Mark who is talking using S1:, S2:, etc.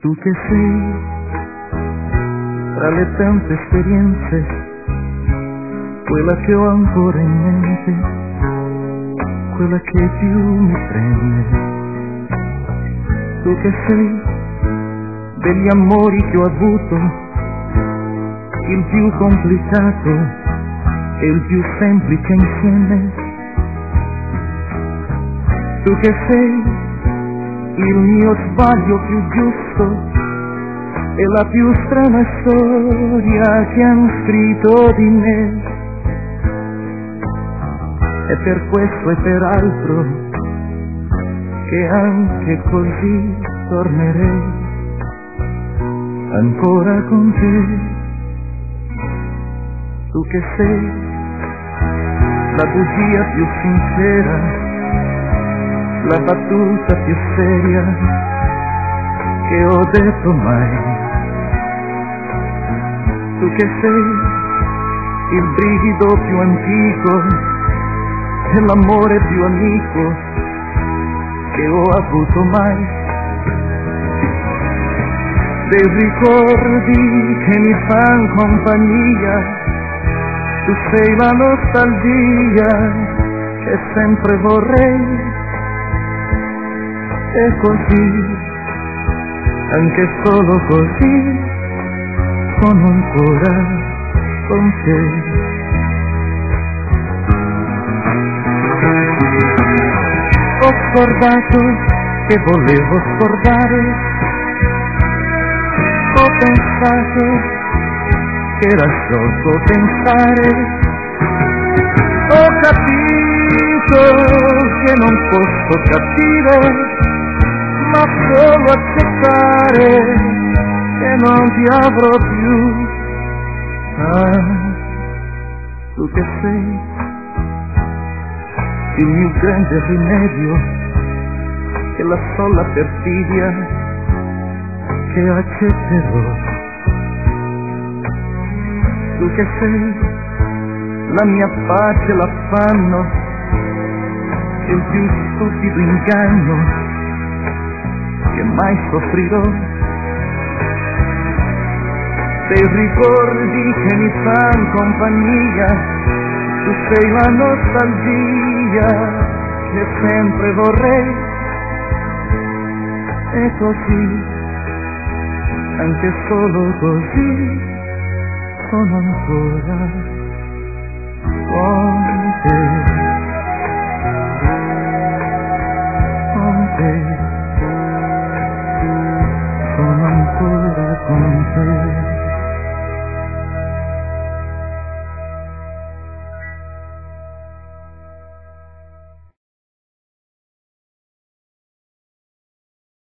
S1: Tu che sei tra le tante esperienze, quella che ho ancora in mente, quella che più mi prende. Tu che sei degli amori che ho avuto, il più complicato e il più semplice insieme. Tu che sei il mio sbaglio più giusto e la più strana storia che han scritto di me. E per questo e per altro che anche così tornerei ancora con te. Tu che sei la bugia più sincera, la battuta più seria che ho detto mai. Tu che sei il brivido più antico e l'amore più amico che ho avuto mai. Dei ricordi che mi fan compagnia, tu sei la nostalgia che sempre vorrei. E così, anche solo così, sono ancora con te. Ho scordato che volevo scordare, ho pensato che era sciocco pensare, ho capito che non posso capire, ma solo accettare che non ti avrò più. Ah, tu che sei il mio grande rimedio e la sola perfidia che accetterò. Tu che sei la mia pace, l'affanno, il più stupido inganno che mai soffrirò. Dei ricordi che mi fan compagnia, tu sei la nostalgia che sempre vorrei. E così, anche solo così, sono ancora con te, con te. Sono ancora con te.